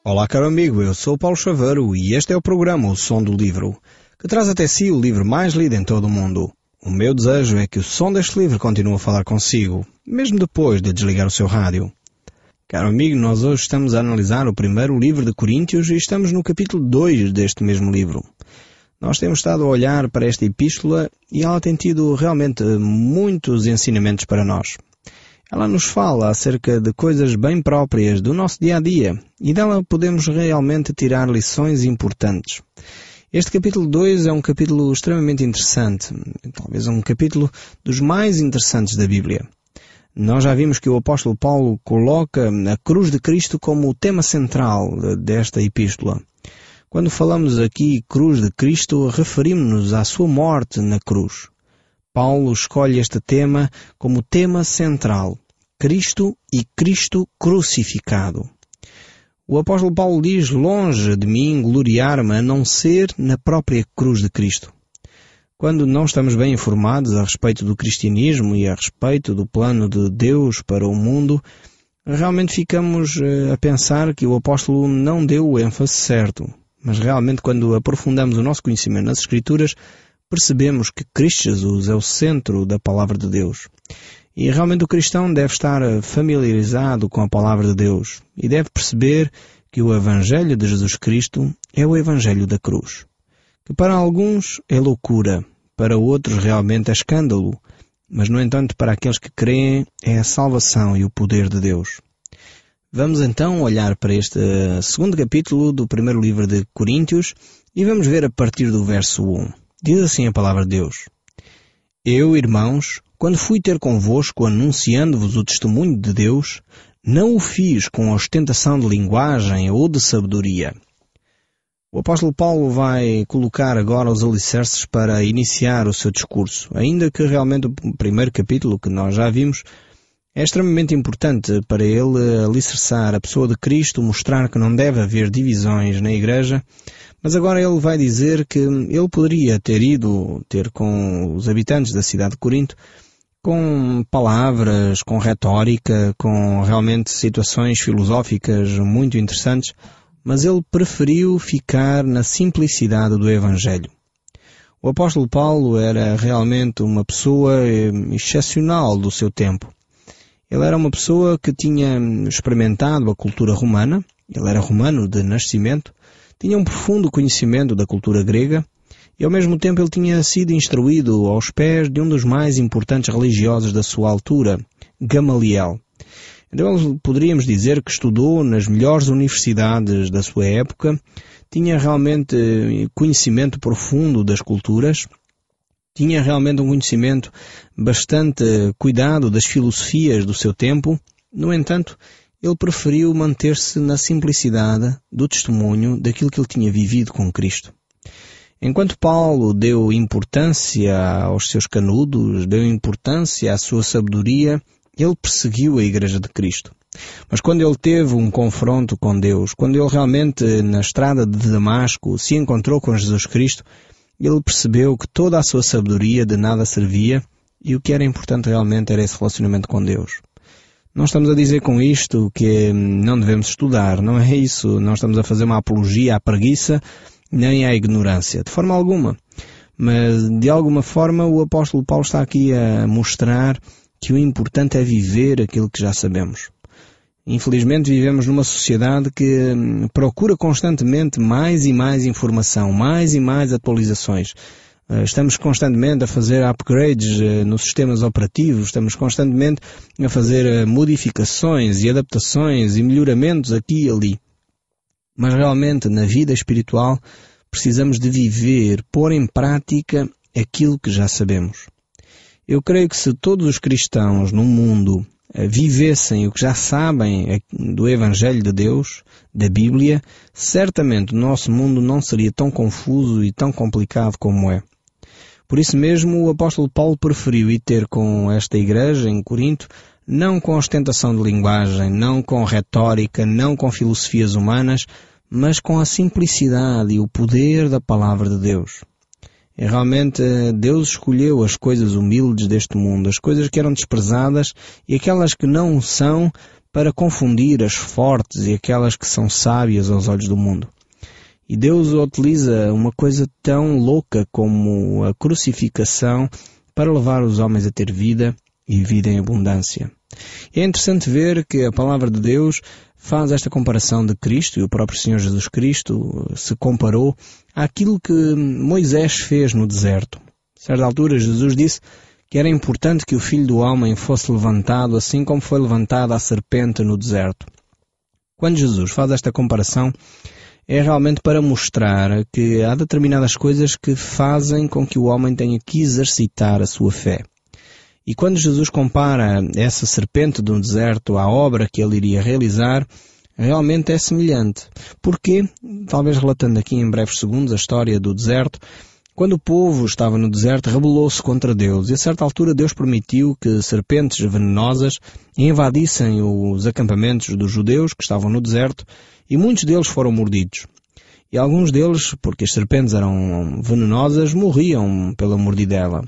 Olá, caro amigo, eu sou o Paulo Chaveiro e este é o programa O Som do Livro, que traz até si o livro mais lido em todo o mundo. O meu desejo é que o som deste livro continue a falar consigo, mesmo depois de desligar o seu rádio. Caro amigo, nós hoje estamos a analisar o primeiro livro de Coríntios e estamos no capítulo 2 deste mesmo livro. Nós temos estado a olhar para esta epístola e ela tem tido realmente muitos ensinamentos para nós. Ela nos fala acerca de coisas bem próprias do nosso dia-a-dia e dela podemos realmente tirar lições importantes. Este capítulo 2 é um capítulo extremamente interessante, talvez um capítulo dos mais interessantes da Bíblia. Nós já vimos que o apóstolo Paulo coloca a cruz de Cristo como o tema central desta epístola. Quando falamos aqui cruz de Cristo, referimos-nos à sua morte na cruz. Paulo escolhe este tema como tema central, Cristo e Cristo crucificado. O apóstolo Paulo diz, longe de mim gloriar-me a não ser na própria cruz de Cristo. Quando não estamos bem informados a respeito do cristianismo e a respeito do plano de Deus para o mundo, realmente ficamos a pensar que o apóstolo não deu o ênfase certo. Mas realmente quando aprofundamos o nosso conhecimento nas Escrituras, percebemos que Cristo Jesus é o centro da Palavra de Deus. E realmente o cristão deve estar familiarizado com a Palavra de Deus e deve perceber que o Evangelho de Jesus Cristo é o Evangelho da cruz. Que para alguns é loucura, para outros realmente é escândalo, mas no entanto para aqueles que creem é a salvação e o poder de Deus. Vamos então olhar para este segundo capítulo do primeiro livro de Coríntios e vamos ver a partir do verso 1. Diz assim a palavra de Deus: Eu, irmãos, quando fui ter convosco anunciando-vos o testemunho de Deus, não o fiz com ostentação de linguagem ou de sabedoria. O apóstolo Paulo vai colocar agora os alicerces para iniciar o seu discurso, ainda que realmente o primeiro capítulo que nós já vimos é extremamente importante para ele alicerçar a pessoa de Cristo, mostrar que não deve haver divisões na igreja, mas agora ele vai dizer que ele poderia ter com os habitantes da cidade de Corinto, com palavras, com retórica, com realmente situações filosóficas muito interessantes, mas ele preferiu ficar na simplicidade do Evangelho. O apóstolo Paulo era realmente uma pessoa excepcional do seu tempo. Ele era uma pessoa que tinha experimentado a cultura romana, ele era romano de nascimento, tinha um profundo conhecimento da cultura grega e ao mesmo tempo ele tinha sido instruído aos pés de um dos mais importantes religiosos da sua altura, Gamaliel. Então poderíamos dizer que estudou nas melhores universidades da sua época, tinha realmente conhecimento profundo das culturas, tinha realmente um conhecimento bastante cuidado das filosofias do seu tempo. No entanto, ele preferiu manter-se na simplicidade do testemunho daquilo que ele tinha vivido com Cristo. Enquanto Paulo deu importância aos seus canudos, deu importância à sua sabedoria, ele perseguiu a Igreja de Cristo. Mas quando ele teve um confronto com Deus, quando ele realmente na estrada de Damasco se encontrou com Jesus Cristo, ele percebeu que toda a sua sabedoria de nada servia e o que era importante realmente era esse relacionamento com Deus. Não estamos a dizer com isto que não devemos estudar, não é isso. Não estamos a fazer uma apologia à preguiça nem à ignorância, de forma alguma. Mas, de alguma forma, o apóstolo Paulo está aqui a mostrar que o importante é viver aquilo que já sabemos. Infelizmente vivemos numa sociedade que procura constantemente mais e mais informação, mais e mais atualizações. Estamos constantemente a fazer upgrades nos sistemas operativos, estamos constantemente a fazer modificações e adaptações e melhoramentos aqui e ali. Mas realmente na vida espiritual precisamos de viver, pôr em prática aquilo que já sabemos. Eu creio que se todos os cristãos no mundo vivessem o que já sabem do Evangelho de Deus, da Bíblia, certamente o nosso mundo não seria tão confuso e tão complicado como é. Por isso mesmo o apóstolo Paulo preferiu ir ter com esta igreja em Corinto, não com ostentação de linguagem, não com retórica, não com filosofias humanas, mas com a simplicidade e o poder da palavra de Deus. E realmente Deus escolheu as coisas humildes deste mundo, as coisas que eram desprezadas e aquelas que não são, para confundir as fortes e aquelas que são sábias aos olhos do mundo. E Deus utiliza uma coisa tão louca como a crucificação para levar os homens a ter vida e vida em abundância. É interessante ver que a palavra de Deus faz esta comparação de Cristo, e o próprio Senhor Jesus Cristo se comparou àquilo que Moisés fez no deserto. A certa altura Jesus disse que era importante que o Filho do Homem fosse levantado assim como foi levantada a serpente no deserto. Quando Jesus faz esta comparação, é realmente para mostrar que há determinadas coisas que fazem com que o homem tenha que exercitar a sua fé. E quando Jesus compara essa serpente do deserto à obra que ele iria realizar, realmente é semelhante. Porque, talvez relatando aqui em breves segundos a história do deserto, quando o povo estava no deserto, rebelou-se contra Deus. E a certa altura Deus permitiu que serpentes venenosas invadissem os acampamentos dos judeus que estavam no deserto, e muitos deles foram mordidos. E alguns deles, porque as serpentes eram venenosas, morriam pela mordidela.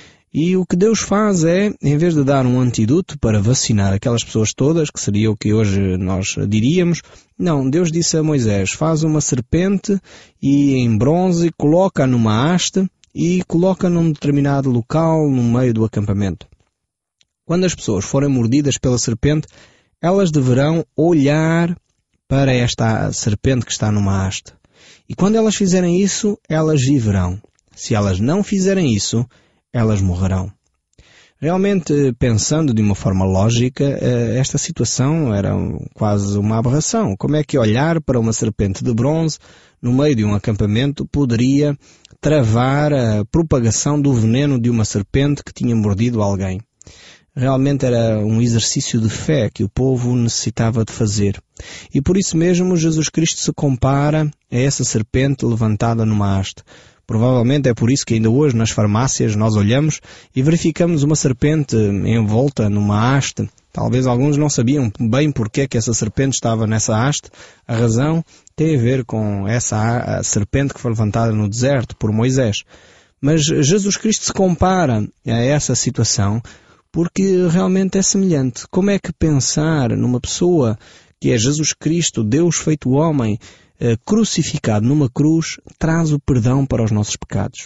E o que Deus faz é, em vez de dar um antídoto para vacinar aquelas pessoas todas, que seria o que hoje nós diríamos, não, Deus disse a Moisés, faz uma serpente e em bronze, coloca-a numa haste e coloca num determinado local no meio do acampamento. Quando as pessoas forem mordidas pela serpente, elas deverão olhar para esta serpente que está numa haste. E quando elas fizerem isso, elas viverão. Se elas não fizerem isso, elas morrerão. Realmente, pensando de uma forma lógica, esta situação era quase uma aberração. Como é que olhar para uma serpente de bronze no meio de um acampamento poderia travar a propagação do veneno de uma serpente que tinha mordido alguém? Realmente era um exercício de fé que o povo necessitava de fazer. E por isso mesmo Jesus Cristo se compara a essa serpente levantada numa haste. Provavelmente é por isso que ainda hoje nas farmácias nós olhamos e verificamos uma serpente envolta numa haste. Talvez alguns não sabiam bem porque é que essa serpente estava nessa haste. A razão tem a ver com essa serpente que foi levantada no deserto por Moisés. Mas Jesus Cristo se compara a essa situação porque realmente é semelhante. Como é que pensar numa pessoa que é Jesus Cristo, Deus feito homem, crucificado numa cruz, traz o perdão para os nossos pecados?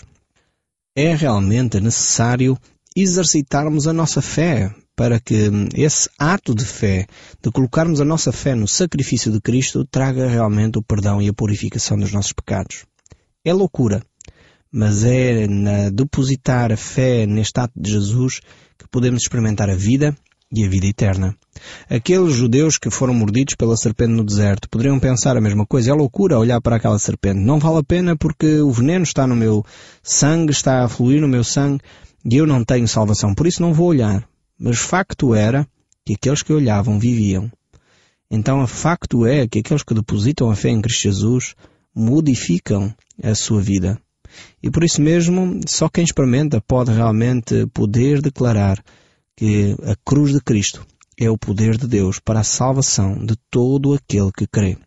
É realmente necessário exercitarmos a nossa fé para que esse ato de fé, de colocarmos a nossa fé no sacrifício de Cristo, traga realmente o perdão e a purificação dos nossos pecados. É loucura, mas é na depositar a fé neste ato de Jesus que podemos experimentar a vida e a vida eterna. Aqueles judeus que foram mordidos pela serpente no deserto poderiam pensar a mesma coisa. É loucura olhar para aquela serpente. Não vale a pena porque o veneno está no meu sangue, está a fluir no meu sangue e eu não tenho salvação. Por isso não vou olhar. Mas facto era que aqueles que olhavam viviam. Então o facto é que aqueles que depositam a fé em Cristo Jesus modificam a sua vida. E por isso mesmo, só quem experimenta pode realmente poder declarar que a cruz de Cristo é o poder de Deus para a salvação de todo aquele que crê.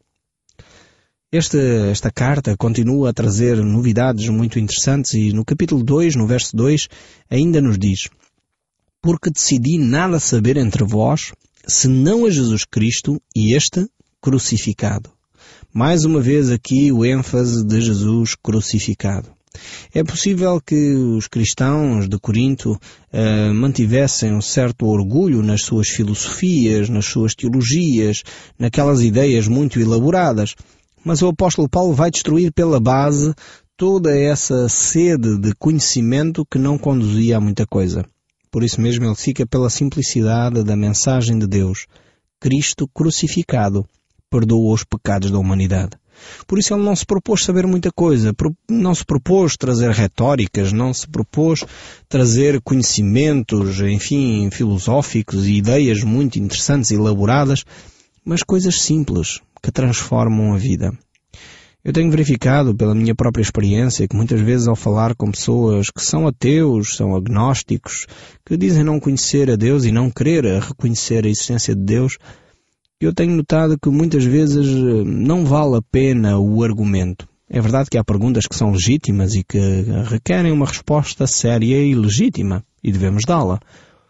Esta carta continua a trazer novidades muito interessantes e no capítulo 2, no verso 2, ainda nos diz: porque decidi nada saber entre vós, senão a Jesus Cristo e este crucificado. Mais uma vez aqui o ênfase de Jesus crucificado. É possível que os cristãos de Corinto mantivessem um certo orgulho nas suas filosofias, nas suas teologias, naquelas ideias muito elaboradas, mas o apóstolo Paulo vai destruir pela base toda essa sede de conhecimento que não conduzia a muita coisa. Por isso mesmo ele fica pela simplicidade da mensagem de Deus. Cristo crucificado perdoou os pecados da humanidade. Por isso ele não se propôs saber muita coisa, não se propôs trazer retóricas, não se propôs trazer conhecimentos, enfim, filosóficos e ideias muito interessantes e elaboradas, mas coisas simples que transformam a vida. Eu tenho verificado pela minha própria experiência que muitas vezes ao falar com pessoas que são ateus, são agnósticos, que dizem não conhecer a Deus e não querer reconhecer a existência de Deus, eu tenho notado que muitas vezes não vale a pena o argumento. É verdade que há perguntas que são legítimas e que requerem uma resposta séria e legítima, e devemos dá-la.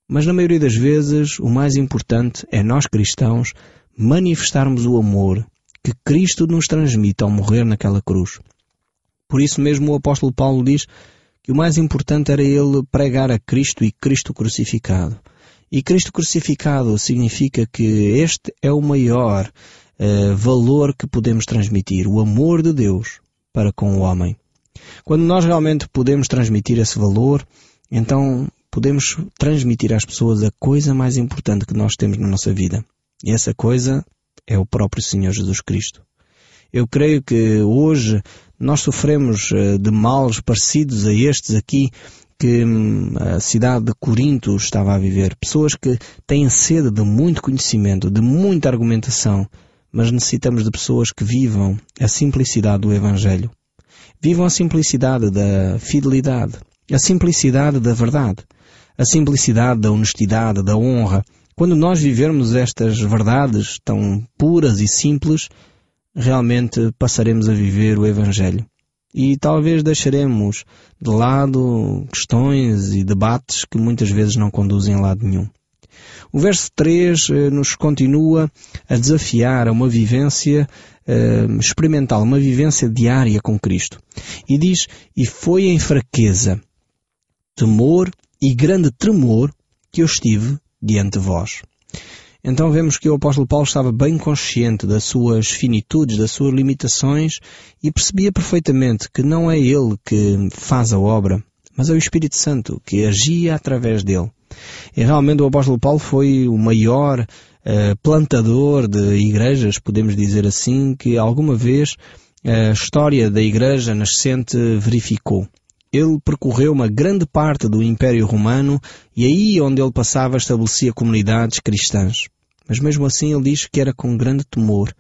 Mas na maioria das vezes o mais importante é nós cristãos manifestarmos o amor que Cristo nos transmite ao morrer naquela cruz. Por isso mesmo o apóstolo Paulo diz que o mais importante era ele pregar a Cristo e Cristo crucificado. E Cristo crucificado significa que este é o maior valor que podemos transmitir, o amor de Deus para com o homem. Quando nós realmente podemos transmitir esse valor, então podemos transmitir às pessoas a coisa mais importante que nós temos na nossa vida. E essa coisa é o próprio Senhor Jesus Cristo. Eu creio que hoje nós sofremos de males parecidos a estes aqui que a cidade de Corinto estava a viver. Pessoas que têm sede de muito conhecimento, de muita argumentação, mas necessitamos de pessoas que vivam a simplicidade do Evangelho. Vivam a simplicidade da fidelidade, a simplicidade da verdade, a simplicidade da honestidade, da honra. Quando nós vivermos estas verdades tão puras e simples, realmente passaremos a viver o Evangelho. E talvez deixaremos de lado questões e debates que muitas vezes não conduzem a lado nenhum. O verso 3 nos continua a desafiar a uma vivência experimental, uma vivência diária com Cristo. E diz, e foi em fraqueza, temor e grande tremor que eu estive diante de vós. Então vemos que o apóstolo Paulo estava bem consciente das suas finitudes, das suas limitações e percebia perfeitamente que não é ele que faz a obra, mas é o Espírito Santo que agia através dele. E realmente o apóstolo Paulo foi o maior plantador de igrejas, podemos dizer assim, que alguma vez a história da igreja nascente verificou. Ele percorreu uma grande parte do Império Romano e aí onde ele passava estabelecia comunidades cristãs. Mas mesmo assim ele diz que era com grande temor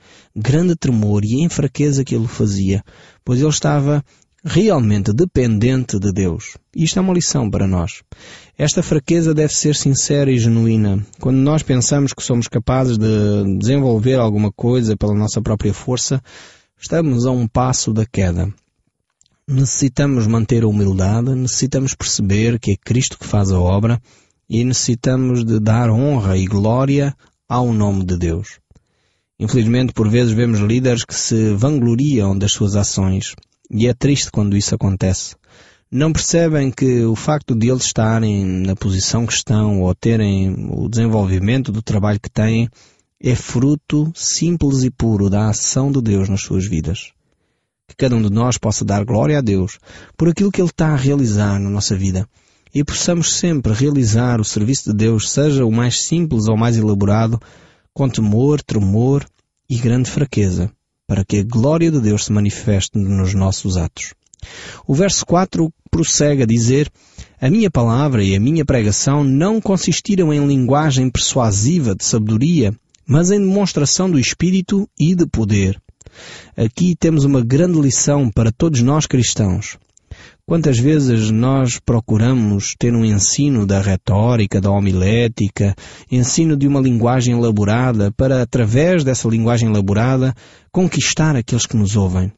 e em fraqueza que ele fazia, pois ele estava realmente dependente de Deus. E isto é uma lição para nós. Esta fraqueza deve ser sincera e genuína. Quando nós pensamos que somos capazes de desenvolver alguma coisa pela nossa própria força, estamos a um passo da queda. Necessitamos manter a humildade, necessitamos perceber que é Cristo que faz a obra e necessitamos de dar honra e glória ao nome de Deus. Infelizmente, por vezes vemos líderes que se vangloriam das suas ações e é triste quando isso acontece. Não percebem que o facto de eles estarem na posição que estão ou terem o desenvolvimento do trabalho que têm é fruto simples e puro da ação de Deus nas suas vidas. Que cada um de nós possa dar glória a Deus por aquilo que Ele está a realizar na nossa vida e possamos sempre realizar o serviço de Deus, seja o mais simples ou mais elaborado, com temor, tremor e grande fraqueza, para que a glória de Deus se manifeste nos nossos atos. O verso 4 prossegue a dizer: a minha palavra e a minha pregação não consistiram em linguagem persuasiva de sabedoria, mas em demonstração do Espírito e de poder. Aqui temos uma grande lição para todos nós cristãos. Quantas vezes nós procuramos ter um ensino da retórica, da homilética, ensino de uma linguagem elaborada para, através dessa linguagem elaborada, conquistar aqueles que nos ouvem.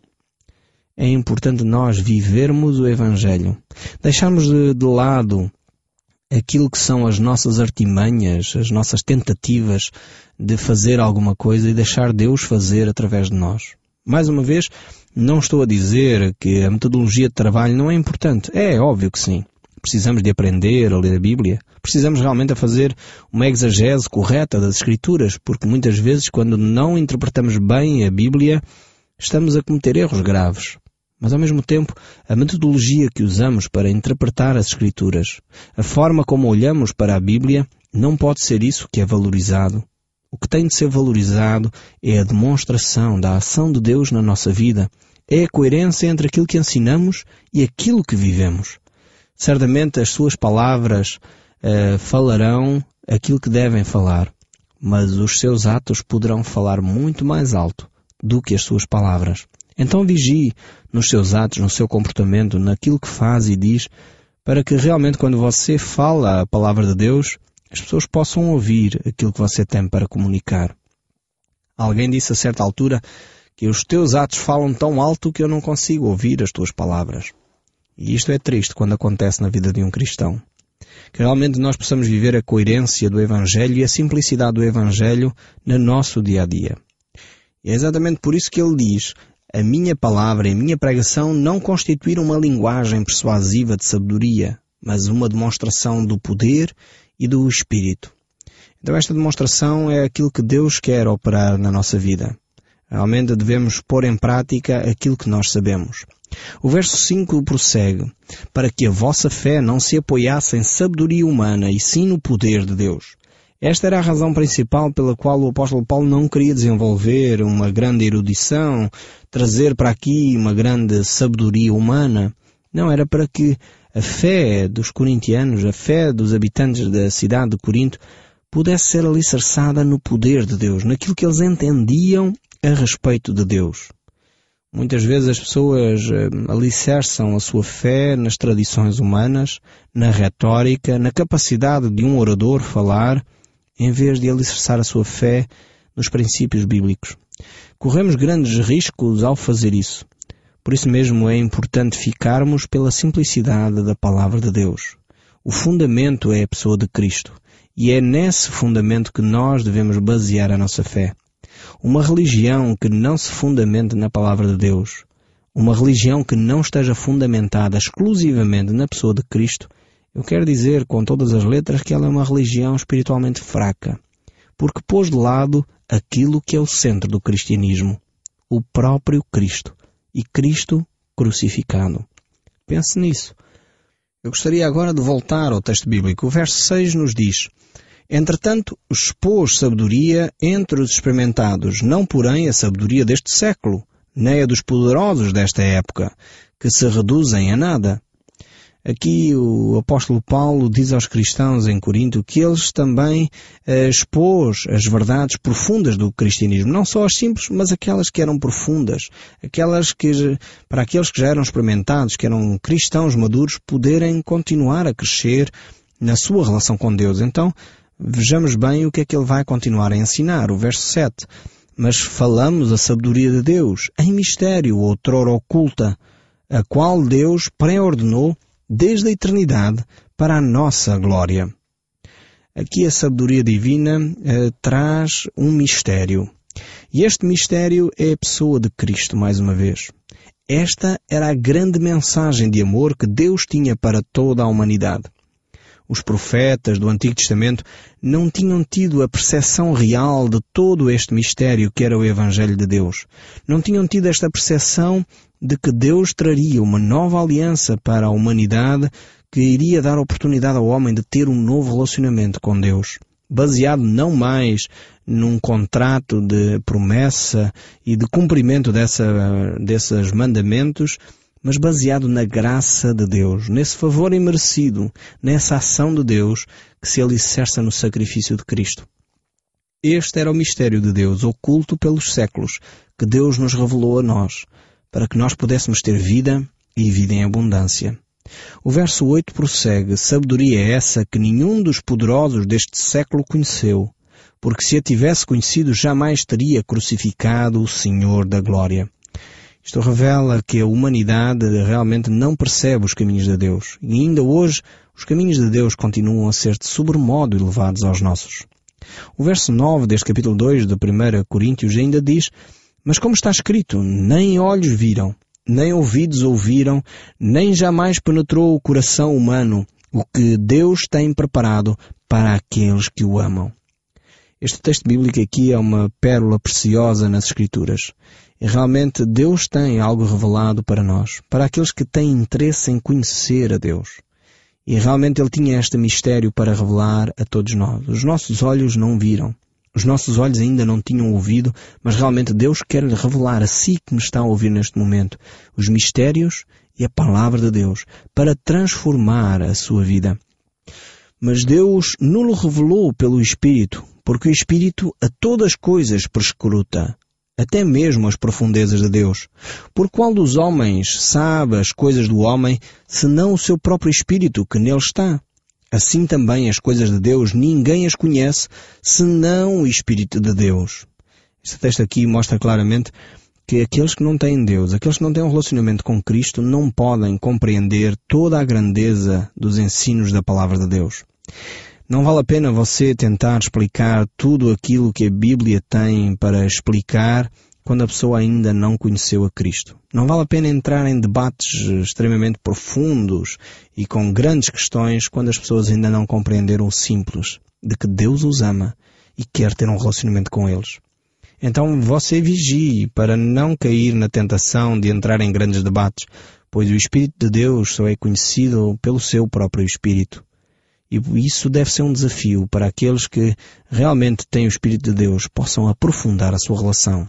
É importante nós vivermos o Evangelho, deixarmos de lado aquilo que são as nossas artimanhas, as nossas tentativas de fazer alguma coisa e deixar Deus fazer através de nós. Mais uma vez, não estou a dizer que a metodologia de trabalho não é importante. É óbvio que sim. Precisamos de aprender a ler a Bíblia. Precisamos realmente a fazer uma exegese correta das Escrituras, porque muitas vezes, quando não interpretamos bem a Bíblia, estamos a cometer erros graves. Mas, ao mesmo tempo, a metodologia que usamos para interpretar as Escrituras, a forma como olhamos para a Bíblia, não pode ser isso que é valorizado. O que tem de ser valorizado é a demonstração da ação de Deus na nossa vida. É a coerência entre aquilo que ensinamos e aquilo que vivemos. Certamente as suas palavras falarão aquilo que devem falar, mas os seus atos poderão falar muito mais alto do que as suas palavras. Então vigie nos seus atos, no seu comportamento, naquilo que faz e diz, para que realmente quando você fala a palavra de Deus, as pessoas possam ouvir aquilo que você tem para comunicar. Alguém disse a certa altura que os teus atos falam tão alto que eu não consigo ouvir as tuas palavras. E isto é triste quando acontece na vida de um cristão. Que realmente nós possamos viver a coerência do Evangelho e a simplicidade do Evangelho no nosso dia-a-dia. E é exatamente por isso que ele diz: a minha palavra e a minha pregação não constituíram uma linguagem persuasiva de sabedoria, mas uma demonstração do poder e do Espírito. Então esta demonstração é aquilo que Deus quer operar na nossa vida. Realmente devemos pôr em prática aquilo que nós sabemos. O verso 5 prossegue: para que a vossa fé não se apoiasse em sabedoria humana, e sim no poder de Deus. Esta era a razão principal pela qual o apóstolo Paulo não queria desenvolver uma grande erudição, trazer para aqui uma grande sabedoria humana. Não, era para que a fé dos corintianos, a fé dos habitantes da cidade de Corinto, pudesse ser alicerçada no poder de Deus, naquilo que eles entendiam a respeito de Deus. Muitas vezes as pessoas alicerçam a sua fé nas tradições humanas, na retórica, na capacidade de um orador falar, em vez de alicerçar a sua fé nos princípios bíblicos. Corremos grandes riscos ao fazer isso. Por isso mesmo é importante ficarmos pela simplicidade da palavra de Deus. O fundamento é a pessoa de Cristo, e é nesse fundamento que nós devemos basear a nossa fé. Uma religião que não se fundamente na palavra de Deus, uma religião que não esteja fundamentada exclusivamente na pessoa de Cristo, eu quero dizer com todas as letras que ela é uma religião espiritualmente fraca, porque pôs de lado aquilo que é o centro do cristianismo, o próprio Cristo, e Cristo crucificado. Pense nisso. Eu gostaria agora de voltar ao texto bíblico. O verso 6 nos diz: entretanto, expôs sabedoria entre os experimentados, não porém a sabedoria deste século, nem a dos poderosos desta época, que se reduzem a nada. Aqui o apóstolo Paulo diz aos cristãos em Corinto que eles também expôs as verdades profundas do cristianismo. Não só as simples, mas aquelas que eram profundas. Aquelas que, para aqueles que já eram experimentados, que eram cristãos maduros, poderem continuar a crescer na sua relação com Deus. Então, vejamos bem o que é que ele vai continuar a ensinar. O verso 7. Mas falamos a sabedoria de Deus, em mistério, outrora oculta, a qual Deus pré-ordenou desde a eternidade para a nossa glória. Aqui a sabedoria divina traz um mistério. E este mistério é a pessoa de Cristo, mais uma vez. Esta era a grande mensagem de amor que Deus tinha para toda a humanidade. Os profetas do Antigo Testamento não tinham tido a percepção real de todo este mistério que era o Evangelho de Deus. Não tinham tido esta percepção de que Deus traria uma nova aliança para a humanidade que iria dar oportunidade ao homem de ter um novo relacionamento com Deus, baseado não mais num contrato de promessa e de cumprimento desses mandamentos, mas baseado na graça de Deus, nesse favor imerecido, nessa ação de Deus que se alicerça no sacrifício de Cristo. Este era o mistério de Deus, oculto pelos séculos, que Deus nos revelou a nós, para que nós pudéssemos ter vida e vida em abundância. O verso 8 prossegue: sabedoria é essa que nenhum dos poderosos deste século conheceu, porque se a tivesse conhecido jamais teria crucificado o Senhor da glória. Isto revela que a humanidade realmente não percebe os caminhos de Deus. E ainda hoje, os caminhos de Deus continuam a ser de sobremodo elevados aos nossos. O verso 9 deste capítulo 2 de 1 Coríntios ainda diz: mas como está escrito, nem olhos viram, nem ouvidos ouviram, nem jamais penetrou o coração humano o que Deus tem preparado para aqueles que o amam. Este texto bíblico aqui é uma pérola preciosa nas Escrituras. E realmente Deus tem algo revelado para nós, para aqueles que têm interesse em conhecer a Deus. E realmente Ele tinha este mistério para revelar a todos nós. Os nossos olhos não viram, os nossos olhos ainda não tinham ouvido, mas realmente Deus quer lhe revelar a si que me está a ouvir neste momento os mistérios e a palavra de Deus para transformar a sua vida. Mas Deus não-lhe revelou pelo Espírito, porque o Espírito a todas as coisas perscruta, até mesmo as profundezas de Deus. Por qual dos homens sabe as coisas do homem, senão o seu próprio Espírito que nele está? Assim também as coisas de Deus ninguém as conhece, senão o Espírito de Deus. Este texto aqui mostra claramente que aqueles que não têm Deus, aqueles que não têm um relacionamento com Cristo, não podem compreender toda a grandeza dos ensinos da Palavra de Deus. Não vale a pena você tentar explicar tudo aquilo que a Bíblia tem para explicar quando a pessoa ainda não conheceu a Cristo. Não vale a pena entrar em debates extremamente profundos e com grandes questões quando as pessoas ainda não compreenderam o simples, de que Deus os ama e quer ter um relacionamento com eles. Então você vigie para não cair na tentação de entrar em grandes debates, pois o Espírito de Deus só é conhecido pelo seu próprio Espírito. E isso deve ser um desafio para aqueles que realmente têm o Espírito de Deus, possam aprofundar a sua relação.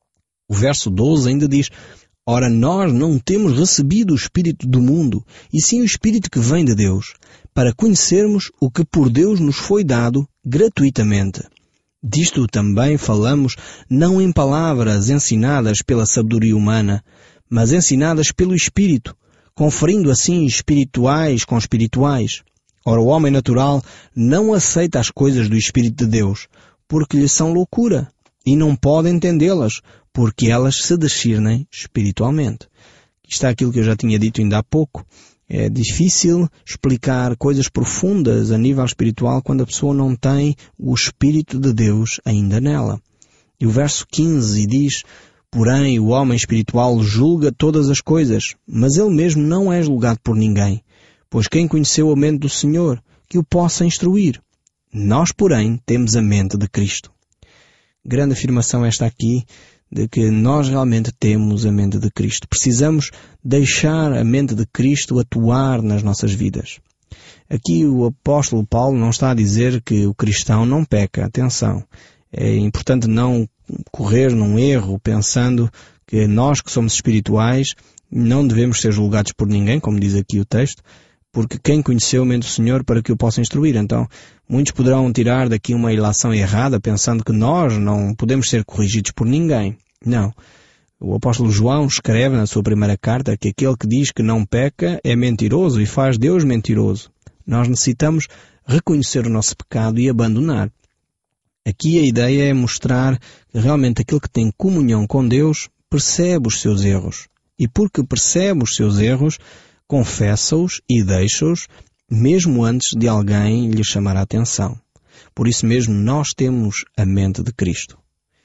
O verso 12 ainda diz: ora, nós não temos recebido o Espírito do mundo, e sim o Espírito que vem de Deus, para conhecermos o que por Deus nos foi dado gratuitamente. Disto também falamos não em palavras ensinadas pela sabedoria humana, mas ensinadas pelo Espírito, conferindo assim espirituais com espirituais. Ora, o homem natural não aceita as coisas do Espírito de Deus, porque lhe são loucura, e não pode entendê-las, porque elas se discernem espiritualmente. Isto é aquilo que eu já tinha dito ainda há pouco. É difícil explicar coisas profundas a nível espiritual quando a pessoa não tem o Espírito de Deus ainda nela. E o verso 15 diz: porém, o homem espiritual julga todas as coisas, mas ele mesmo não é julgado por ninguém. Pois quem conheceu a mente do Senhor, que o possa instruir? Nós, porém, temos a mente de Cristo. Grande afirmação esta aqui, de que nós realmente temos a mente de Cristo. Precisamos deixar a mente de Cristo atuar nas nossas vidas. Aqui o apóstolo Paulo não está a dizer que o cristão não peca. Atenção, é importante não correr num erro pensando que nós que somos espirituais não devemos ser julgados por ninguém, como diz aqui o texto, porque quem conheceu a mente do Senhor para que o possa instruir. Então, muitos poderão tirar daqui uma ilação errada, pensando que nós não podemos ser corrigidos por ninguém. Não. O apóstolo João escreve na sua primeira carta que aquele que diz que não peca é mentiroso e faz Deus mentiroso. Nós necessitamos reconhecer o nosso pecado e abandonar. Aqui a ideia é mostrar que realmente aquele que tem comunhão com Deus percebe os seus erros. E porque percebe os seus erros, confessa-os e deixa-os, mesmo antes de alguém lhe chamar a atenção. Por isso mesmo nós temos a mente de Cristo.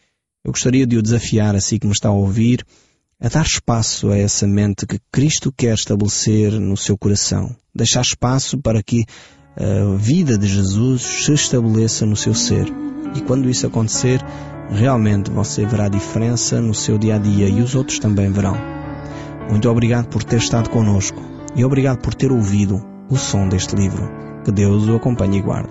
Eu gostaria de o desafiar, assim que me está a ouvir, a dar espaço a essa mente que Cristo quer estabelecer no seu coração. Deixar espaço para que a vida de Jesus se estabeleça no seu ser. E quando isso acontecer, realmente você verá a diferença no seu dia-a-dia e os outros também verão. Muito obrigado por ter estado connosco e obrigado por ter ouvido o som deste livro. Que Deus o acompanhe e guarde.